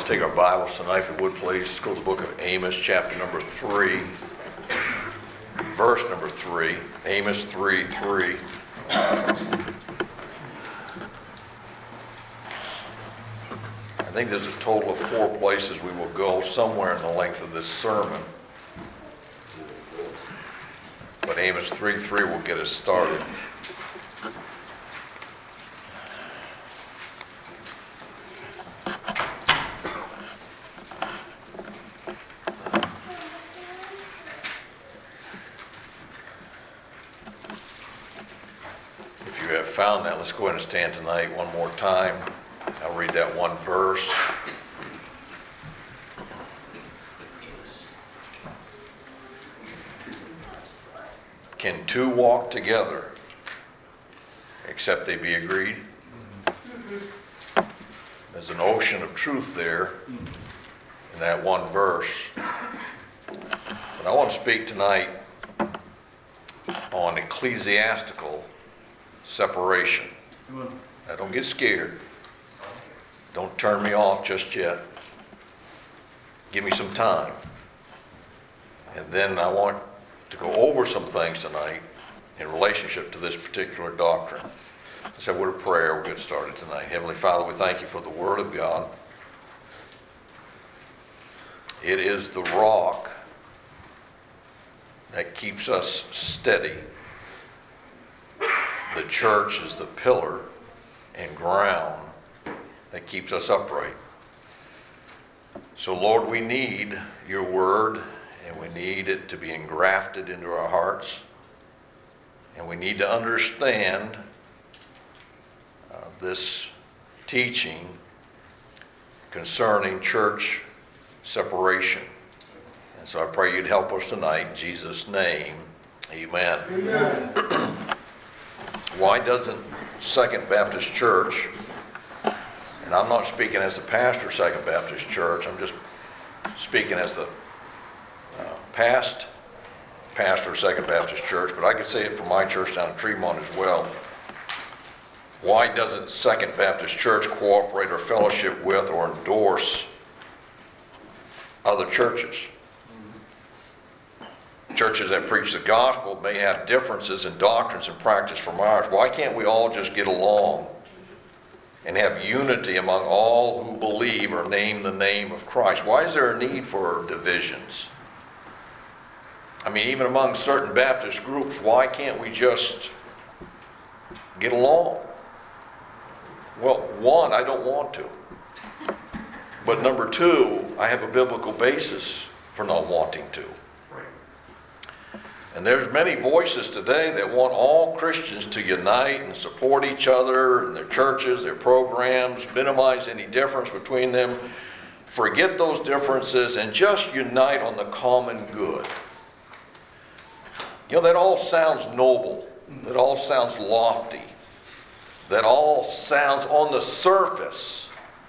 Take our Bibles tonight, if you would please. Let's go to the book of Amos, chapter number 3, verse number 3. Amos 3:3. I think there's a total of 4 places we will go somewhere in the length of this sermon. But Amos 3:3 will get us started. Found that. Let's go ahead and stand tonight one more time. I'll read that one verse. Can two walk together except they be agreed? There's an ocean of truth there in that one verse. But I want to speak tonight on ecclesiastical separation. Now don't get scared. Don't turn me off just yet. Give me some time. And then I want to go over some things tonight in relationship to this particular doctrine. Let's have a word of prayer. We'll get started tonight. Heavenly Father, we thank you for the Word of God. It is the rock that keeps us steady. The church is the pillar and ground that keeps us upright. So, Lord, we need your word, and we need it to be engrafted into our hearts. And we need to understand this teaching concerning church separation. And so I pray you'd help us tonight. In Jesus' name, amen. Amen. Why doesn't Second Baptist Church, and I'm not speaking as the pastor of Second Baptist Church, I'm just speaking as the past pastor of Second Baptist Church, but I could say it for my church down in Tremont as well. Why doesn't Second Baptist Church cooperate or fellowship with or endorse other churches? Churches that preach the gospel may have differences in doctrines and practice from ours. Why can't we all just get along and have unity among all who believe or name the name of Christ? Why is there a need for divisions? I mean, even among certain Baptist groups, why can't we just get along? Well, one, I don't want to. But number two, I have a biblical basis for not wanting to. And there's many voices today that want all Christians to unite and support each other in their churches, their programs, minimize any difference between them, forget those differences, and just unite on the common good. You know, that all sounds noble. That all sounds lofty. That all sounds on the surface,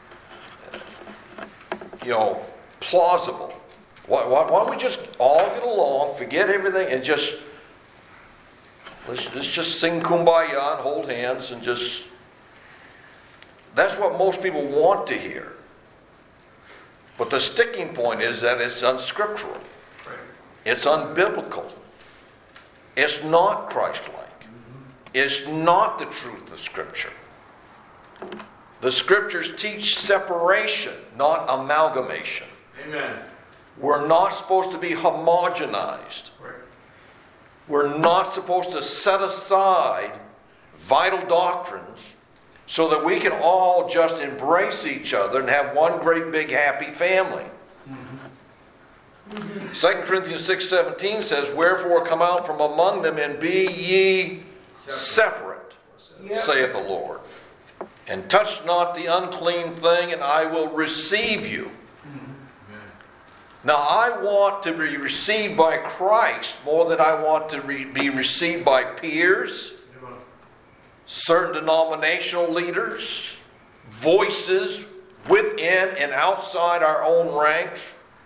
plausible. Why don't we just all get along, forget everything, and let's just sing Kumbaya and hold hands and just... That's what most people want to hear. But the sticking point is that it's unscriptural. It's unbiblical. It's not Christ-like. It's not the truth of Scripture. The Scriptures teach separation, not amalgamation. Amen. We're not supposed to be homogenized. We're not supposed to set aside vital doctrines so that we can all just embrace each other and have one great big happy family. 2 Corinthians 6:17 says, "Wherefore come out from among them and be ye separate, saith the Lord. And touch not the unclean thing, and I will receive you." Now, I want to be received by Christ more than I want to be received by peers, certain denominational leaders, voices within and outside our own ranks.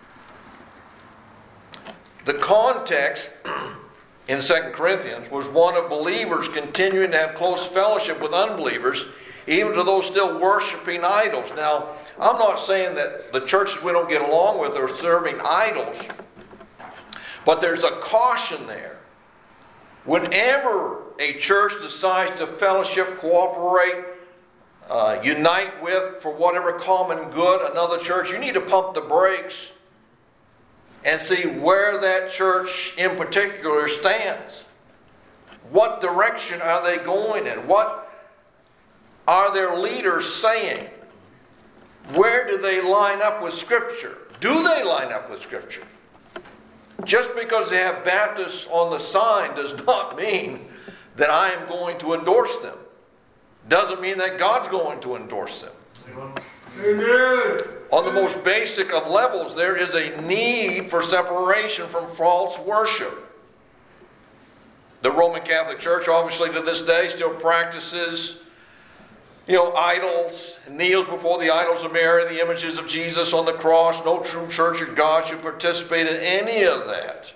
The context in 2 Corinthians was one of believers continuing to have close fellowship with unbelievers even to those still worshiping idols. Now, I'm not saying that the churches we don't get along with are serving idols, but there's a caution there. Whenever a church decides to fellowship, cooperate, unite with, for whatever common good, another church, you need to pump the brakes and see where that church in particular stands. What direction are they going in? What are their leaders saying? Where do they line up with Scripture? Do they line up with Scripture? Just because they have Baptists on the sign does not mean that I am going to endorse them. Doesn't mean that God's going to endorse them. Amen. On the most basic of levels, there is a need for separation from false worship. The Roman Catholic Church, obviously to this day, still practices, idols, kneels before the idols of Mary, the images of Jesus on the cross. No true church of God should participate in any of that.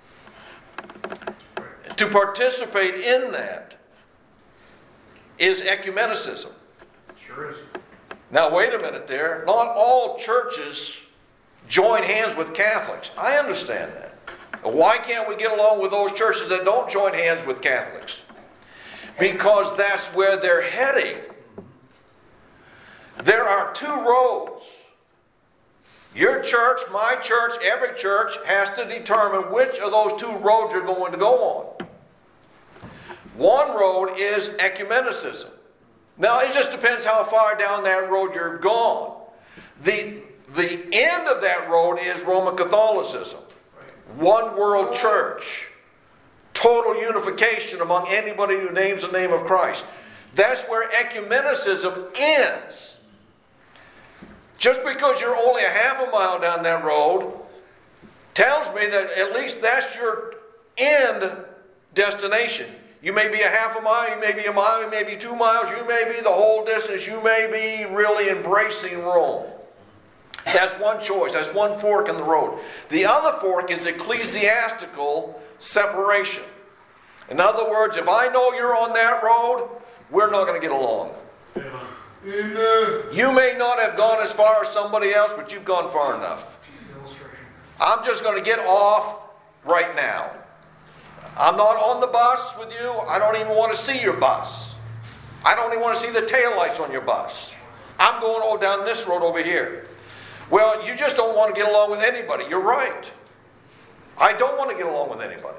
To participate in that is ecumenicism. Sure is. Now, wait a minute there. Not all churches join hands with Catholics. I understand that. Why can't we get along with those churches that don't join hands with Catholics? Because that's where they're heading. There are two roads. Your church, my church, every church has to determine which of those two roads you're going to go on. One road is ecumenicism. Now, it just depends how far down that road you're gone. The end of that road is Roman Catholicism. One world church. Total unification among anybody who names the name of Christ. That's where ecumenicism ends. Just because you're only a half a mile down that road tells me that at least that's your end destination. You may be a half a mile, you may be a mile, you may be 2 miles, you may be the whole distance, you may be really embracing Rome. That's one choice. That's one fork in the road. The other fork is ecclesiastical separation. In other words, if I know you're on that road, we're not going to get along. Amen. You may not have gone as far as somebody else, but you've gone far enough. I'm just going to get off right now. I'm not on the bus with you. I don't even want to see your bus. I don't even want to see the taillights on your bus. I'm going down this road over here. Well, you just don't want to get along with anybody. You're right. I don't want to get along with anybody.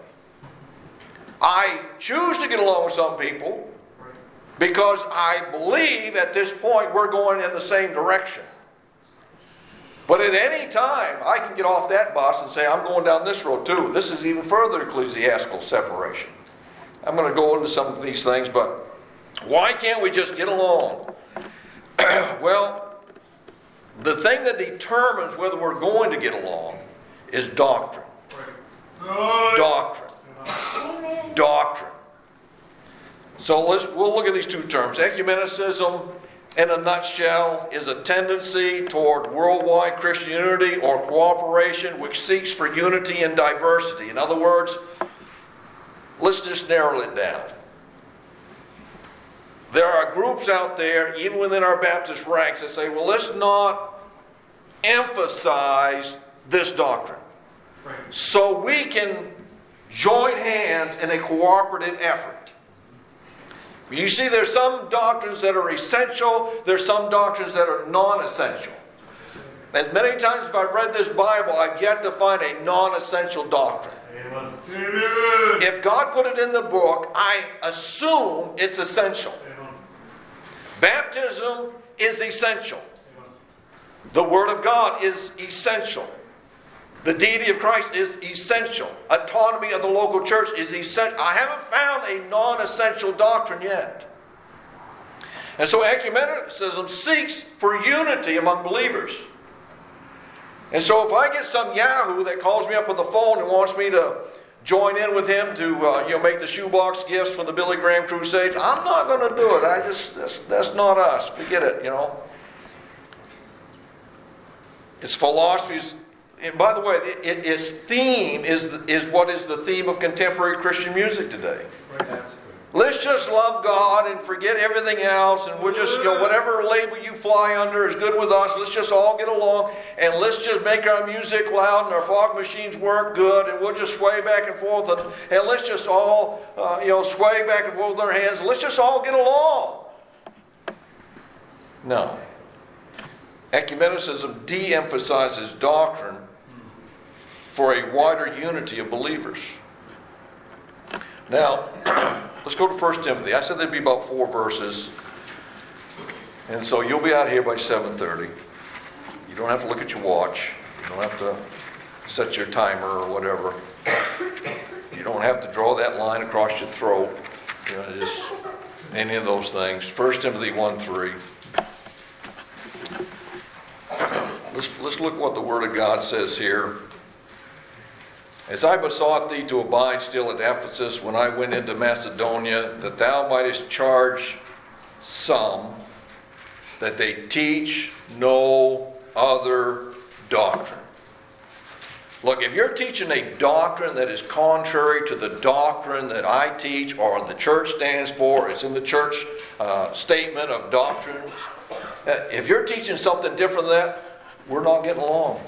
I choose to get along with some people because I believe at this point we're going in the same direction. But at any time, I can get off that bus and say, I'm going down this road too. This is even further ecclesiastical separation. I'm going to go into some of these things, but why can't we just get along? Well, the thing that determines whether we're going to get along is doctrine. Doctrine. Doctrine. So we'll look at these two terms. Ecumenicism, in a nutshell, is a tendency toward worldwide Christian unity or cooperation which seeks for unity and diversity. In other words, let's just narrow it down. There are groups out there, even within our Baptist ranks, that say, well, let's not emphasize this doctrine. Right. So we can join hands in a cooperative effort. You see, there's some doctrines that are essential, there's some doctrines that are non-essential. As many times as I've read this Bible, I've yet to find a non-essential doctrine. Amen. If God put it in the book, I assume it's essential. Amen. Baptism is essential. Amen. The Word of God is essential. The deity of Christ is essential. Autonomy of the local church is essential. I haven't found a non-essential doctrine yet. And so ecumenicism seeks for unity among believers. And so if I get some yahoo that calls me up on the phone and wants me to join in with him to make the shoebox gifts for the Billy Graham crusade, I'm not going to do it. That's not us. Forget it, It's philosophies. And by the way, its theme is what is the theme of contemporary Christian music today. Let's just just love God and forget everything else, and we'll just, whatever label you fly under is good with us. Let's just all get along, and let's just make our music loud and our fog machines work good, and we'll just sway back and forth, and let's just all, sway back and forth with our hands, and let's just all get along. No. Ecumenicism de-emphasizes doctrine for a wider unity of believers. Now, let's go to 1 Timothy. I said there'd be about 4 verses. And so you'll be out here by 7:30. You don't have to look at your watch. You don't have to set your timer or whatever. You don't have to draw that line across your throat. Just any of those things. 1 Timothy 1:3. Let's look what the Word of God says here. As I besought thee to abide still at Ephesus when I went into Macedonia, that thou mightest charge some that they teach no other doctrine. Look, if you're teaching a doctrine that is contrary to the doctrine that I teach or the church stands for, it's in the church statement of doctrines. If you're teaching something different than that, we're not getting along.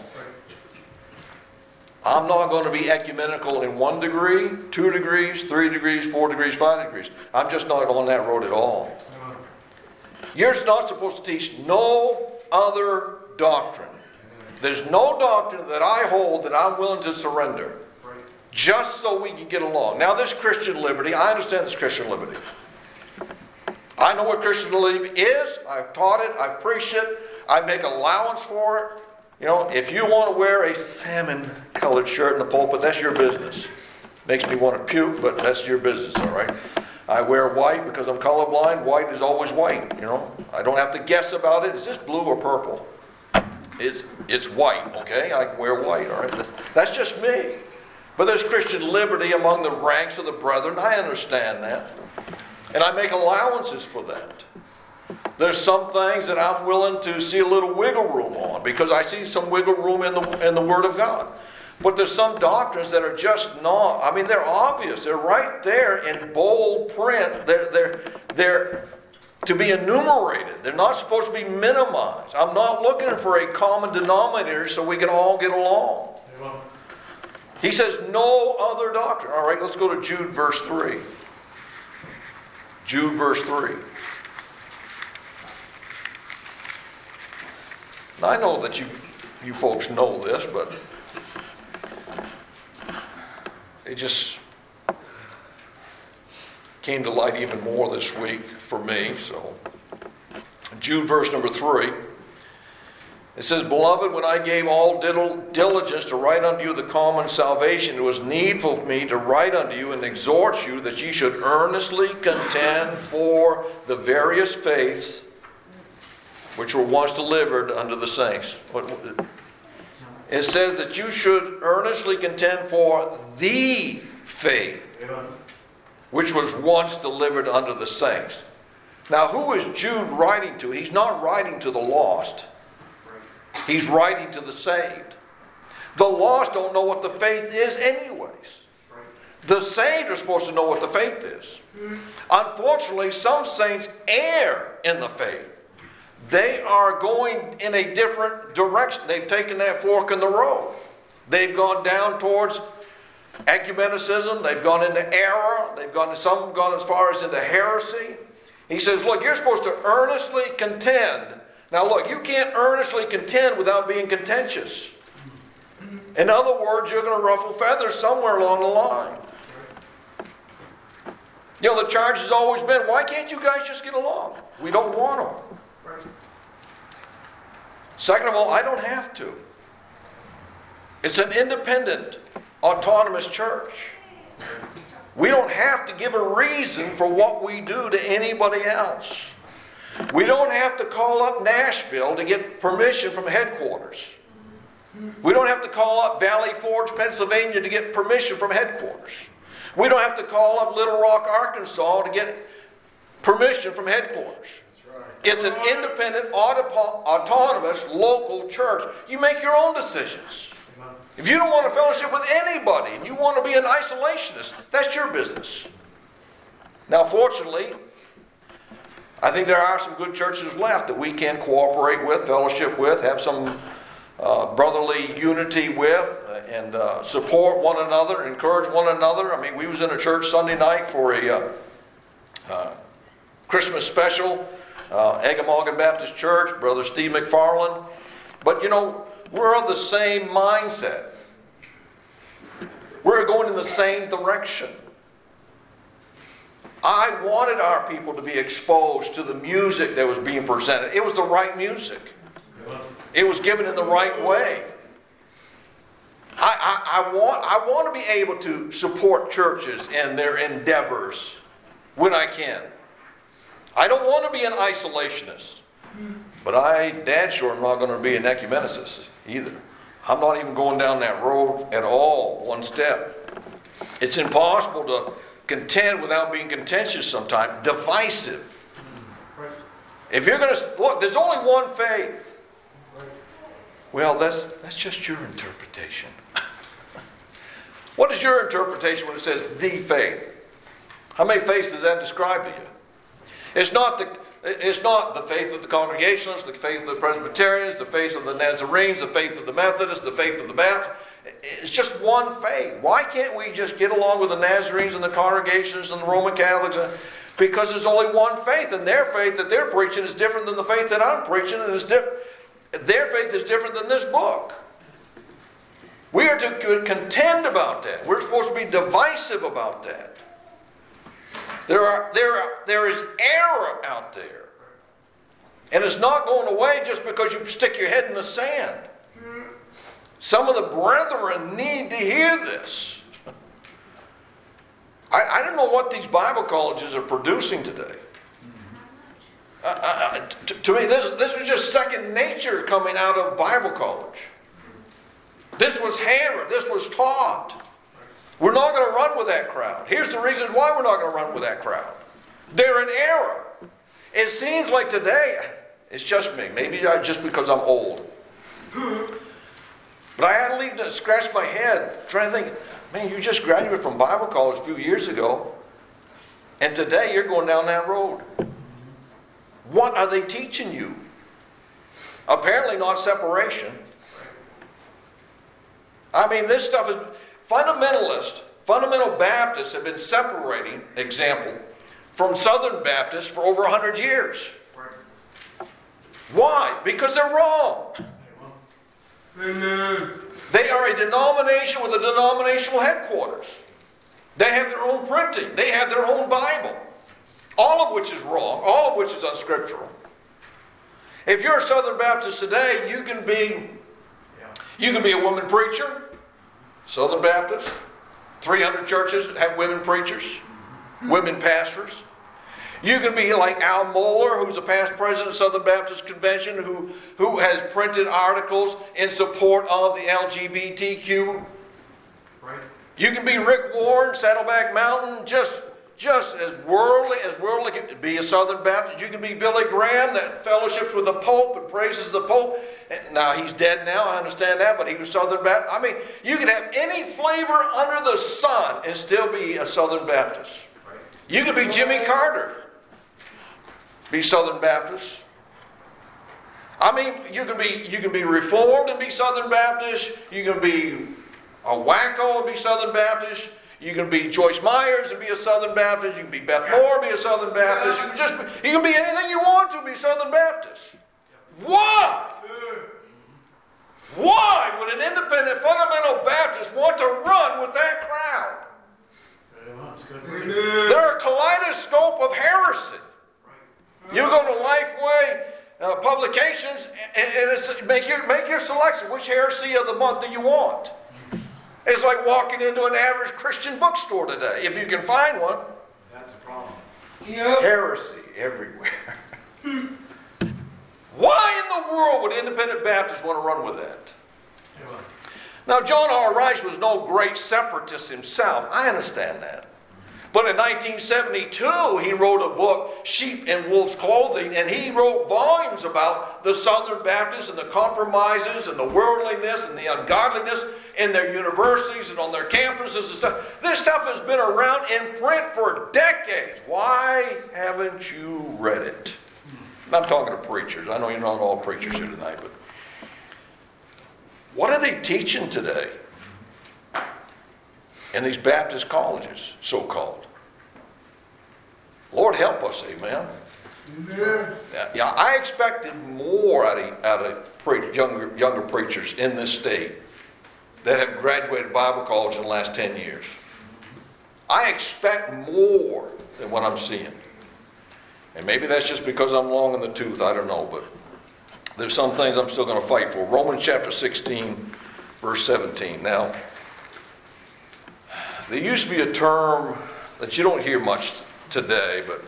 I'm not going to be ecumenical in 1 degree, 2 degrees, 3 degrees, 4 degrees, 5 degrees. I'm just not on that road at all. You're not supposed to teach no other doctrine. There's no doctrine that I hold that I'm willing to surrender. Just so we can get along. Now this Christian liberty, I understand this Christian liberty. I know what Christian liberty is. I've taught it. I've preached it. I make allowance for it. If you want to wear a salmon-colored shirt in the pulpit, that's your business. Makes me want to puke, but that's your business, all right? I wear white because I'm colorblind. White is always white, I don't have to guess about it. Is this blue or purple? It's white, okay? I can wear white, all right? That's just me. But there's Christian liberty among the ranks of the brethren. I understand that. And I make allowances for that. There's some things that I'm willing to see a little wiggle room on because I see some wiggle room in the Word of God. But there's some doctrines that are just not, they're obvious. They're right there in bold print. They're to be enumerated. They're not supposed to be minimized. I'm not looking for a common denominator so we can all get along. He says no other doctrine. All right, let's go to Jude verse 3. Jude verse 3. Now, I know that you folks know this, but it just came to light even more this week for me. So, Jude verse number 3. It says, Beloved, when I gave all diligence to write unto you the common salvation, it was needful for me to write unto you and exhort you that ye should earnestly contend for the various faiths which were once delivered unto the saints. It says that you should earnestly contend for the faith which was once delivered unto the saints. Now, who is Jude writing to? He's not writing to the lost. He's writing to the saved. The lost don't know what the faith is anyways. The saved are supposed to know what the faith is. Unfortunately, some saints err in the faith. They are going in a different direction. They've taken that fork in the road. They've gone down towards ecumenicism. They've gone into error. Some gone as far as into heresy. He says, look, you're supposed to earnestly contend. Now look, you can't earnestly contend without being contentious. In other words, you're going to ruffle feathers somewhere along the line. The charge has always been, why can't you guys just get along? We don't want to. Second of all, I don't have to. It's an independent, autonomous church. We don't have to give a reason for what we do to anybody else. We don't have to call up Nashville to get permission from headquarters. We don't have to call up Valley Forge, Pennsylvania to get permission from headquarters. We don't have to call up Little Rock, Arkansas to get permission from headquarters. It's an independent, autonomous, local church. You make your own decisions. If you don't want to fellowship with anybody and you want to be an isolationist, that's your business. Now, fortunately, I think there are some good churches left that we can cooperate with, fellowship with, have some brotherly unity with, and support one another, encourage one another. I mean, we was in a church Sunday night for a Christmas special, Eggemogan Baptist Church, Brother Steve McFarland. But you know, we're of the same mindset. We're going in the same direction. I wanted our people to be exposed to the music that was being presented. It was the right music. It was given in the right way. I want to be able to support churches and their endeavors when I can. I don't want to be an isolationist. But Dad sure am not going to be an ecumenicist either. I'm not even going down that road at all, one step. It's impossible to contend without being contentious sometimes. Divisive. If you're going to, look, there's only one faith. Well, that's just your interpretation. What is your interpretation when it says the faith? How many faiths does that describe to you? It's not the faith of the Congregationalists, the faith of the Presbyterians, the faith of the Nazarenes, the faith of the Methodists, the faith of the Baptists. It's just one faith. Why can't we just get along with the Nazarenes and the Congregationalists and the Roman Catholics? Because there's only one faith, and their faith that they're preaching is different than the faith that I'm preaching, and their faith is different than this book. We are to contend about that. We're supposed to be divisive about that. There is error out there. And it's not going away just because you stick your head in the sand. Some of the brethren need to hear this. I don't know what these Bible colleges are producing today. To me, this was just second nature coming out of Bible college. This was hammered. This was taught. We're not going to run with that crowd. Here's the reason why we're not going to run with that crowd. They're in error. It seems like today, it's just me. Maybe just because I'm old. But I had to scratch my head trying to think, man, you just graduated from Bible college a few years ago, and today you're going down that road. What are they teaching you? Apparently not separation. I mean, this stuff is... Fundamental Baptists have been separating, example, from Southern Baptists for over 100 years. Why? Because they're wrong. Amen. They are a denomination with a denominational headquarters. They have their own printing. They have their own Bible. All of which is wrong. All of which is unscriptural. If you're a Southern Baptist today, you can be a woman preacher. Southern Baptist, 300 churches that have women preachers, women pastors. You can be like Al Mohler, who's a past president of Southern Baptist Convention, who has printed articles in support of the LGBTQ. Right. You can be Rick Warren, Saddleback Mountain, just as worldly, be a Southern Baptist. You can be Billy Graham, that fellowships with the Pope and praises the Pope. Now, he's dead now, I understand that, but he was Southern Baptist. I mean, you can have any flavor under the sun and still be a Southern Baptist. Right. You can be Jimmy Carter, be Southern Baptist. I mean, you can be Reformed and be Southern Baptist. You can be a wacko and be Southern Baptist. You can be Joyce Myers and be a Southern Baptist. You can be Beth Moore and be a Southern Baptist. You can be anything you want to be Southern Baptist. Why? Why would an independent fundamental Baptist want to run with that crowd? They're a kaleidoscope of heresy. You go to Lifeway Publications and make your selection. Which heresy of the month do you want? It's like walking into an average Christian bookstore today, if you can find one. That's a problem. Yep. Heresy everywhere. Why in the world would independent Baptists want to run with that? Now, John R. Rice was no great separatist himself. I understand that. But in 1972, he wrote a book, Sheep in Wolf's Clothing, and he wrote volumes about the Southern Baptists and the compromises and the worldliness and the ungodliness in their universities and on their campuses and stuff. This stuff has been around in print for decades. Why haven't you read it? I'm talking to preachers. I know you're not all preachers here tonight, but what are they teaching today in these Baptist colleges, so-called? Lord help us, amen. Amen. Yeah, I expected more out of younger preachers in this state that have graduated Bible college in the last 10 years. I expect more than what I'm seeing. And maybe that's just because I'm long in the tooth, I don't know, but there's some things I'm still going to fight for. Romans chapter 16, verse 17. Now, there used to be a term that you don't hear much today, but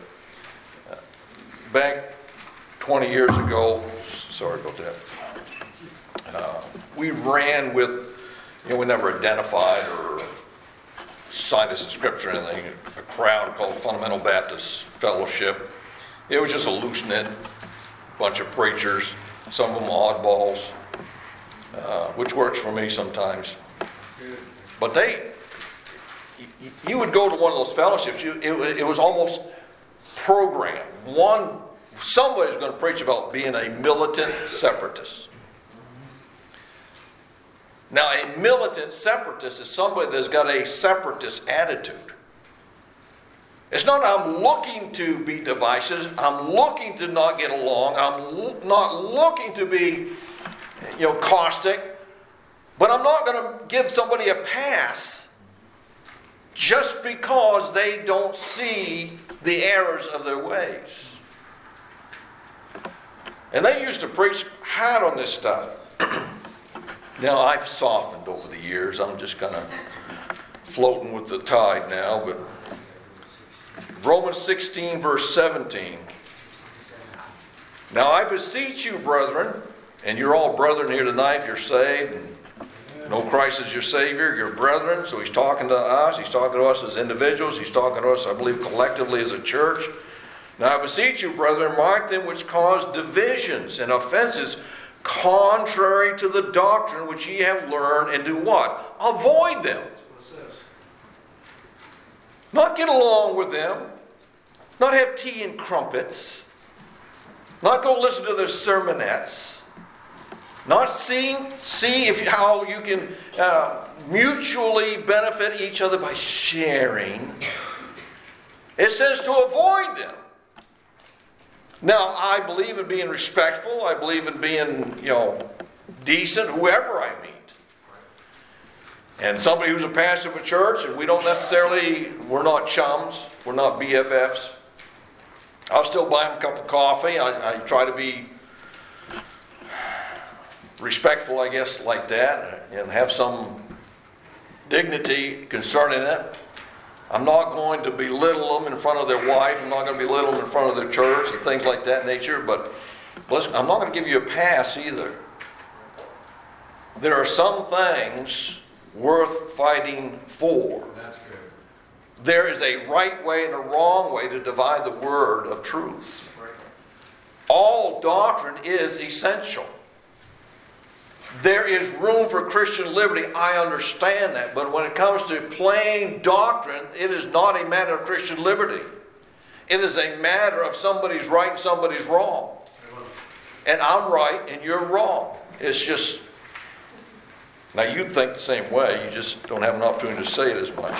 back 20 years ago, sorry about that, we ran with, we never identified or cited us in Scripture or anything, a crowd called Fundamental Baptist Fellowship. It was just a loose-knit bunch of preachers, some of them oddballs, which works for me sometimes. But you would go to one of those fellowships, it was almost programmed. Somebody's going to preach about being a militant separatist. Now, a militant separatist is somebody that's got a separatist attitude. It's not I'm looking to be divisive. I'm looking to not get along. I'm not looking to be, caustic. But I'm not going to give somebody a pass just because they don't see the errors of their ways. And they used to preach hard on this stuff. Now, I've softened over the years. I'm just kind of floating with the tide now, but Romans 16, verse 17. Now I beseech you, brethren, and you're all brethren here tonight if you're saved, and know Christ as your Savior, you're brethren. So he's talking to us. He's talking to us as individuals. He's talking to us, I believe, collectively as a church. Now I beseech you, brethren, mark them which cause divisions and offenses contrary to the doctrine which ye have learned, and do what? Avoid them. Not get along with them. Not have tea and crumpets. Not go listen to their sermonettes. Not see how you can mutually benefit each other by sharing. It says to avoid them. Now, I believe in being respectful. I believe in being, decent, whoever I meet. And somebody who's a pastor of a church, and we're not chums, we're not BFFs. I'll still buy him a cup of coffee. I try to be respectful, I guess, like that, and have some dignity concerning it. I'm not going to belittle them in front of their wife. I'm not going to belittle them in front of their church and things like that nature. But listen, I'm not going to give you a pass either. There are some things worth fighting for. That's good. There is a right way and a wrong way to divide the word of truth. Right. All doctrine is essential. There is room for Christian liberty. I understand that. But when it comes to plain doctrine, it is not a matter of Christian liberty. It is a matter of somebody's right and somebody's wrong. And I'm right and you're wrong. It's just... Now, you think the same way. You just don't have an opportunity to say it as much.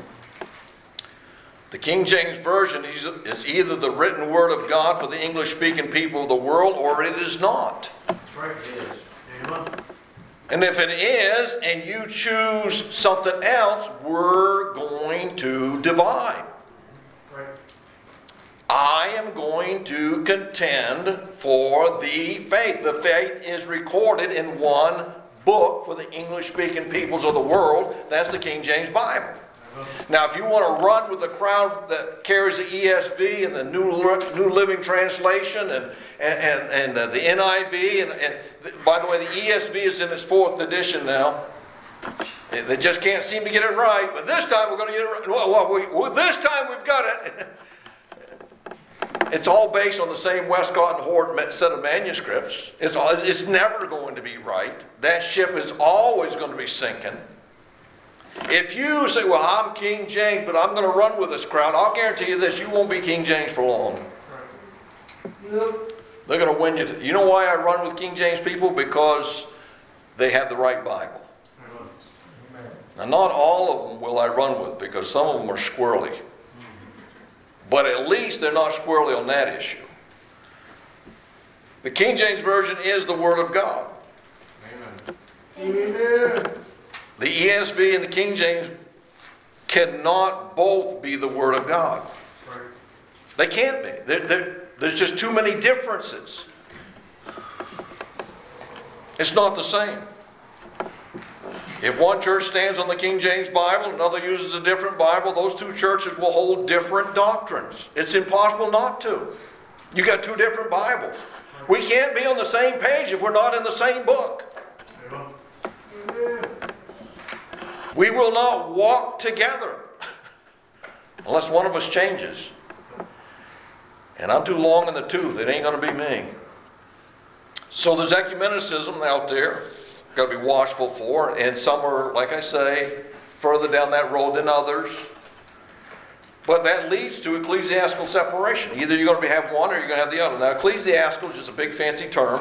The King James Version is either the written word of God for the English-speaking people of the world, or it is not. That's right, it is. Amen. And if it is, and you choose something else, we're going to divide. Right. I am going to contend for the faith. The faith is recorded in one book for the English-speaking peoples of the world. That's the King James Bible. Now, if you want to run with the crowd that carries the ESV and the New Living Translation and the NIV, and by the way, the ESV is in its 4th edition now. They just can't seem to get it right. But this time we're going to get it right. Well, this time we've got it. It's all based on the same Westcott and Hort set of manuscripts. It's never going to be right. That ship is always going to be sinking. If you say, well, I'm King James, but I'm going to run with this crowd, I'll guarantee you this, you won't be King James for long. They're going to win you. You know why I run with King James people? Because they have the right Bible. Now, not all of them will I run with, because some of them are squirrely. But at least they're not squirrely on that issue. The King James Version is the Word of God. Amen. The ESV and the King James cannot both be the Word of God. They can't be. There's just too many differences. It's not the same. If one church stands on the King James Bible, another uses a different Bible, those two churches will hold different doctrines. It's impossible not to. You got two different Bibles. We can't be on the same page if we're not in the same book. We will not walk together unless one of us changes. And I'm too long in the tooth. It ain't going to be me. So there's ecumenicism out there. Got to be watchful for. And some are, like I say, further down that road than others. But that leads to ecclesiastical separation. Either you're going to have one or you're going to have the other. Now, ecclesiastical is just a big fancy term.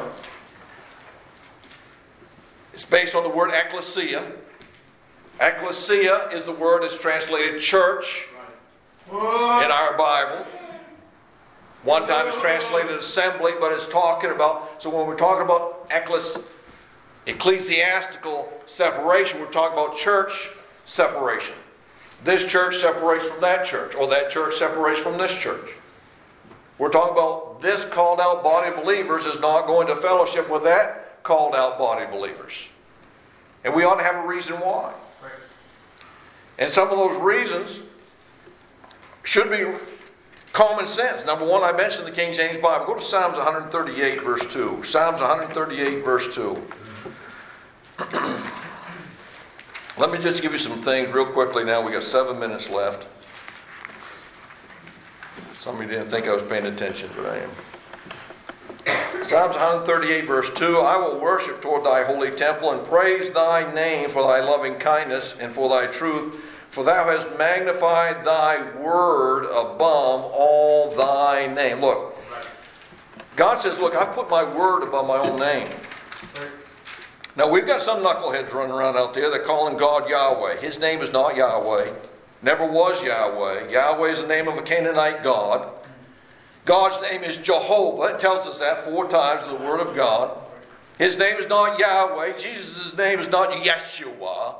It's based on the word ecclesia. Ecclesia is the word that's translated church in our Bibles. One time it's translated assembly, but it's talking about, so when we're talking about ecclesiastical separation, we're talking about church separation. This church separates from that church, or that church separates from this church. We're talking about this called out body of believers is not going to fellowship with that called out body of believers. And we ought to have a reason why. And some of those reasons should be common sense. Number one, I mentioned the King James Bible. Go to Psalms 138, verse 2. Psalms 138, verse 2. Let me just give you some things real quickly now. We got 7 minutes left. Some of you didn't think I was paying attention, but I am. Psalms 138, verse 2. I will worship toward thy holy temple and praise thy name for thy loving kindness and for thy truth. For thou hast magnified thy word above all thy name. Look, God says, look, I've put my word above my own name. Now, we've got some knuckleheads running around out there that calling God Yahweh. His name is not Yahweh. Never was Yahweh. Yahweh is the name of a Canaanite god. God's name is Jehovah. It tells us that 4 times in the Word of God. His name is not Yahweh. Jesus' name is not Yeshua.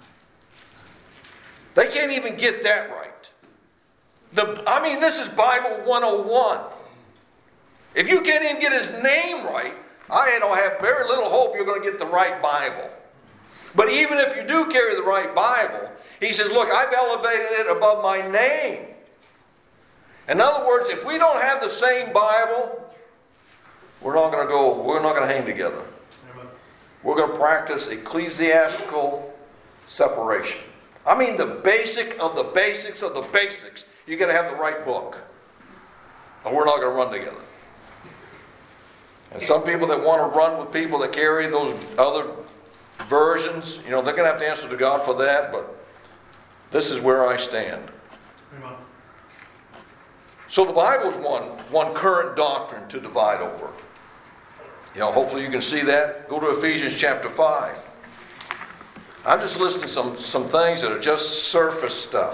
They can't even get that right. This is Bible 101. If you can't even get his name right, I have very little hope you're going to get the right Bible. But even if you do carry the right Bible, he says, look, I've elevated it above my name. In other words, if we don't have the same Bible, we're not going to hang together. We're going to practice ecclesiastical separation. The basic of the basics of the basics. You've got to have the right book. And we're not going to run together. And some people that want to run with people that carry those other versions, they're going to have to answer to God for that, but this is where I stand. Amen. So the Bible is one current doctrine to divide over. Hopefully you can see that. Go to Ephesians chapter 5. I'm just listing some things that are just surface stuff.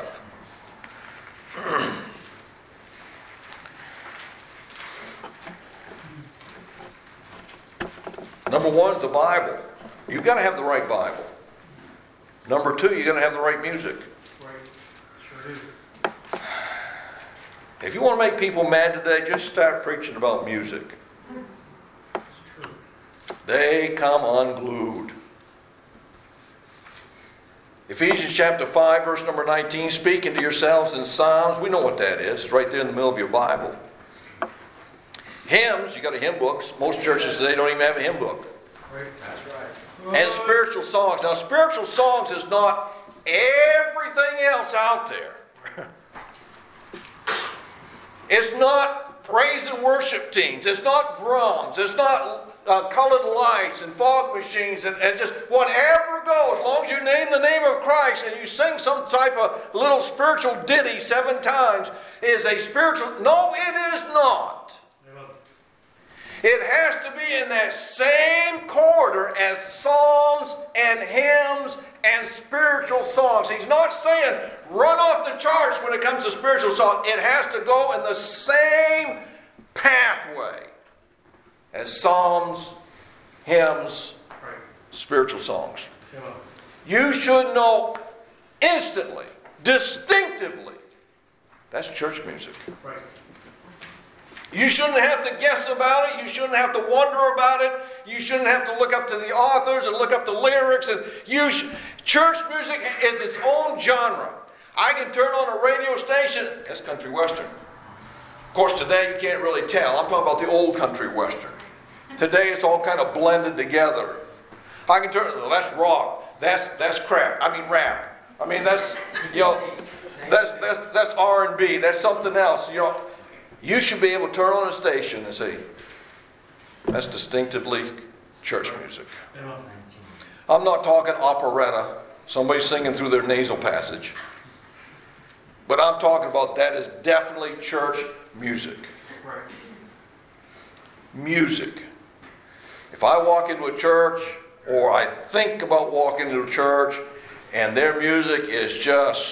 Number one is the Bible. You've got to have the right Bible. Number two, you've got to have the right music. Right. Sure do. If you want to make people mad today, just start preaching about music. It's true. They come unglued. Ephesians chapter 5, verse number 19, speaking to yourselves in psalms. We know what that is. It's right there in the middle of your Bible. Hymns, you got a hymn book. Most churches today don't even have a hymn book. Right. That's right. and spiritual songs. Now, spiritual songs is not everything else out there. It's not praise and worship teams. It's not drums. It's not colored lights and fog machines and just whatever goes. As long as you name the name of Christ and you sing some type of little spiritual ditty 7 times is a spiritual. No, it is not. It has to be in that same corridor as psalms and hymns and spiritual songs. He's not saying run off the charts when it comes to spiritual song. It has to go in the same pathway as psalms, hymns, spiritual songs. You should know instantly, distinctively, that's church music. Right. You shouldn't have to guess about it. You shouldn't have to wonder about it. You shouldn't have to look up to the authors and look up the lyrics. And church music is its own genre. I can turn on a radio station. That's country western. Of course, today you can't really tell. I'm talking about the old country western. Today it's all kind of blended together. I can turn. That's rock. That's crap. I mean rap. I mean that's that's R&B. That's something else. You should be able to turn on a station and say, that's distinctively church music. I'm not talking operetta, somebody singing through their nasal passage. But I'm talking about that is definitely church music. Right. Music. If I walk into a church, or I think about walking into a church, and their music is just...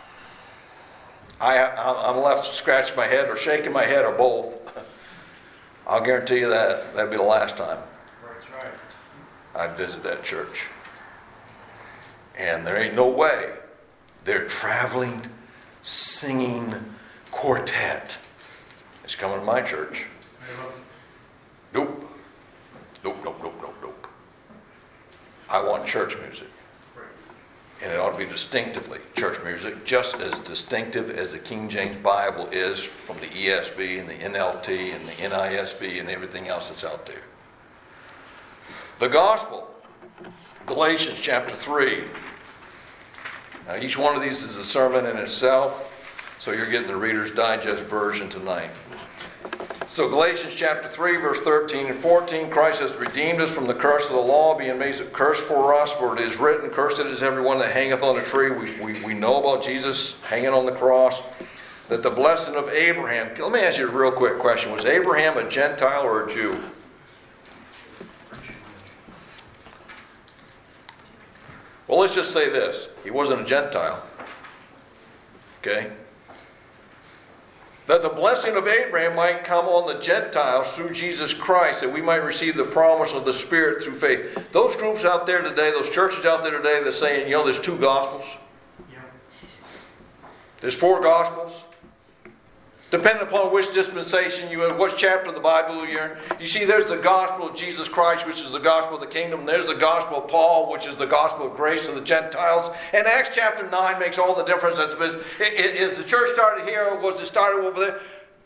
I'm left scratching my head or shaking my head or both. I'll guarantee you that'll be the last time That's right. I visit that church. And there ain't no way their traveling, singing quartet is coming to my church. Nope. Nope. I want church music. And it ought to be distinctively church music, just as distinctive as the King James Bible is from the ESV and the NLT and the NISB and everything else that's out there. The gospel, Galatians chapter 3. Now each one of these is a sermon in itself, so you're getting the Reader's Digest version tonight. So Galatians chapter 3, verse 13 and 14, Christ has redeemed us from the curse of the law, being made a curse for us, for it is written, cursed is everyone that hangeth on a tree. We know about Jesus hanging on the cross. That the blessing of Abraham, let me ask you a real quick question. Was Abraham a Gentile or a Jew? Well, let's just say this. He wasn't a Gentile. Okay? That the blessing of Abraham might come on the Gentiles through Jesus Christ, that we might receive the promise of the Spirit through faith. Those groups out there today, those churches out there today, they're saying, there's 2 gospels. Yeah. There's 4 gospels. Depending upon which dispensation which chapter of the Bible you're in. You see, there's the gospel of Jesus Christ, which is the gospel of the kingdom. There's the gospel of Paul, which is the gospel of grace to the Gentiles. And Acts chapter 9 makes all the difference. Is the church started here or was it started over there?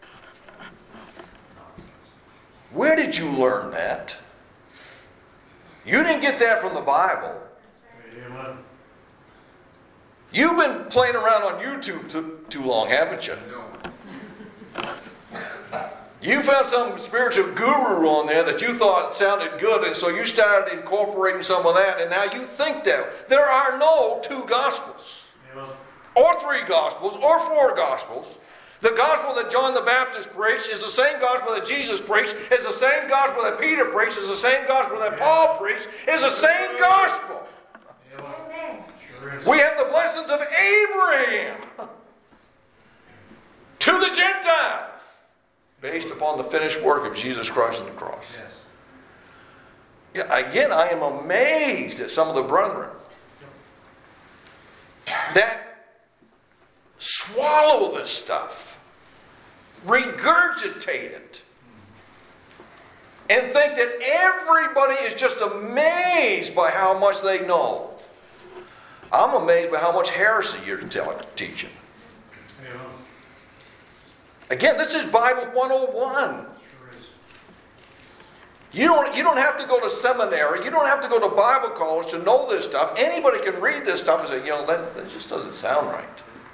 Where did you learn that? You didn't get that from the Bible. Amen. You've been playing around on YouTube too long, haven't you? You found some spiritual guru on there that you thought sounded good, and so you started incorporating some of that, and now you think that. There are no 2 gospels, or 3 gospels, or 4 gospels. The gospel that John the Baptist preached is the same gospel that Jesus preached, is the same gospel that Peter preached, is the same gospel that Paul preached, is the same gospel. Amen. Sure is. We have the blessings of Abraham to the Gentiles, based upon the finished work of Jesus Christ on the cross. Yes. Yeah, again, I am amazed at some of the brethren that swallow this stuff, regurgitate it, and think that everybody is just amazed by how much they know. I'm amazed by how much heresy you're teaching. Amen. Again, this is Bible 101. Sure is. You don't have to go to seminary. You don't have to go to Bible college to know this stuff. Anybody can read this stuff and say, that just doesn't sound right.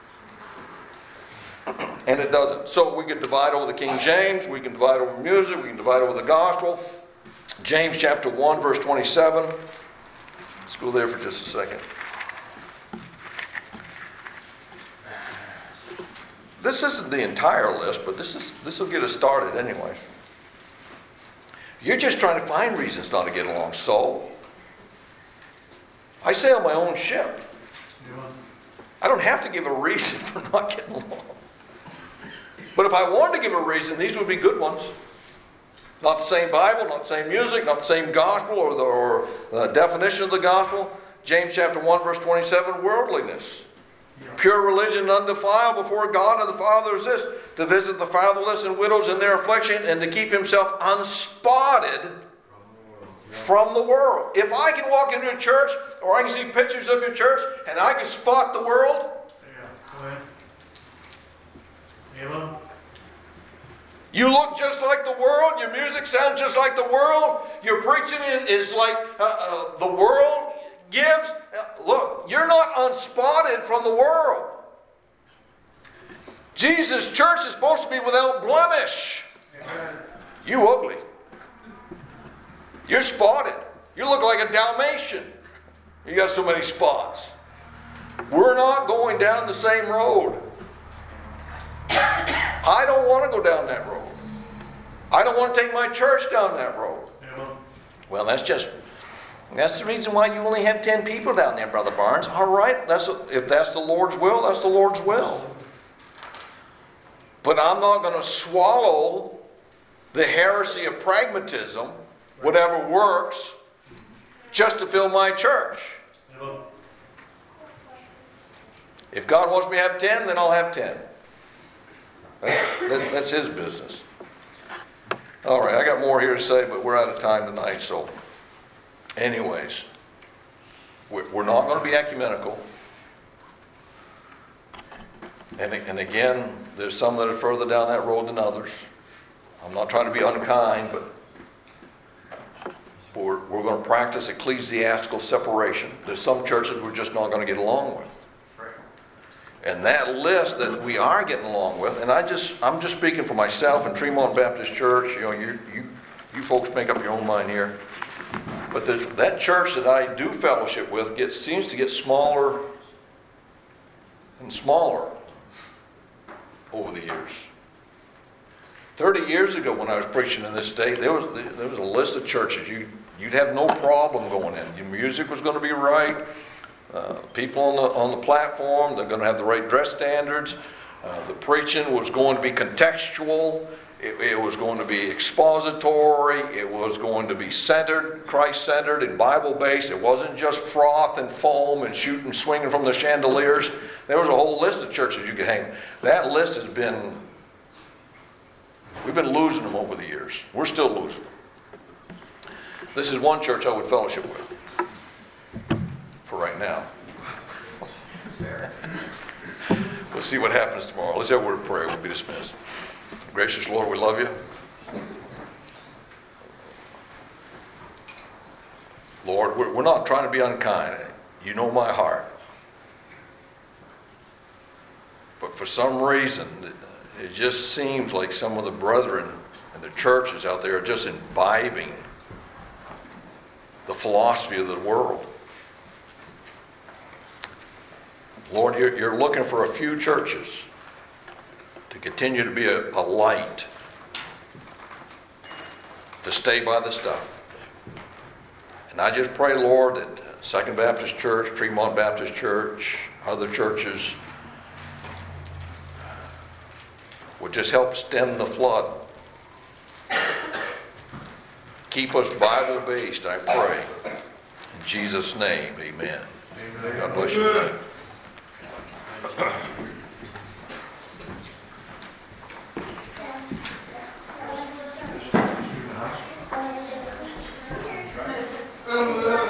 And it doesn't. So we can divide over the King James. We can divide over music. We can divide over the gospel. James chapter 1, verse 27. Let's go there for just a second. This isn't the entire list, but this will get us started anyways. You're just trying to find reasons not to get along. So, I sail my own ship. I don't have to give a reason for not getting along. But if I wanted to give a reason, these would be good ones. Not the same Bible, not the same music, not the same gospel or the definition of the gospel. James chapter 1, verse 27, worldliness. Pure religion undefiled before God and the Father is this, to visit the fatherless and widows in their affliction and to keep himself unspotted from the world. If I can walk into a church or I can see pictures of your church and I can spot the world. Go ahead. Ava? You look just like the world. Your music sounds just like the world. Your preaching is like the world gives. Look, you're not unspotted from the world. Jesus' church is supposed to be without blemish. Amen. You ugly. You're spotted. You look like a Dalmatian. You got so many spots. We're not going down the same road. I don't want to go down that road. I don't want to take my church down that road. Ava? Well, that's the reason why you only have 10 people down there, Brother Barnes. All right, if that's the Lord's will, that's the Lord's will. But I'm not going to swallow the heresy of pragmatism, whatever works, just to fill my church. Ava? If God wants me to have 10, then I'll have 10. That's his business. All right, I got more here to say, but we're out of time tonight, so anyways, we're not going to be ecumenical. And again, there's some that are further down that road than others. I'm not trying to be unkind, but we're going to practice ecclesiastical separation. There's some churches we're just not going to get along with. And that list that we are getting along with, and I'm just speaking for myself and Tremont Baptist Church. You folks make up your own mind here. But that church that I do fellowship with seems to get smaller and smaller over the years. 30 years ago, when I was preaching in this state, there was a list of churches you'd have no problem going in. Your music was going to be right. People on the platform, they're going to have the right dress standards. The preaching was going to be contextual. It was going to be expository. It was going to be centered, Christ-centered and Bible-based. It wasn't just froth and foam and shooting, swinging from the chandeliers. There was a whole list of churches you could hang. That list we've been losing them over the years. We're still losing them. This is one church I would fellowship with. For right now. We'll see what happens tomorrow. Let's have a word of prayer. We'll be dismissed. Gracious Lord, we love you. Lord, we're not trying to be unkind. You know my heart. But for some reason, it just seems like some of the brethren and the churches out there are just imbibing the philosophy of the world. Lord, you're looking for a few churches to continue to be a light, to stay by the stuff. And I just pray, Lord, that Second Baptist Church, Tremont Baptist Church, other churches would just help stem the flood. Keep us Bible-based, I pray. In Jesus' name, amen. God bless you tonight. Oh,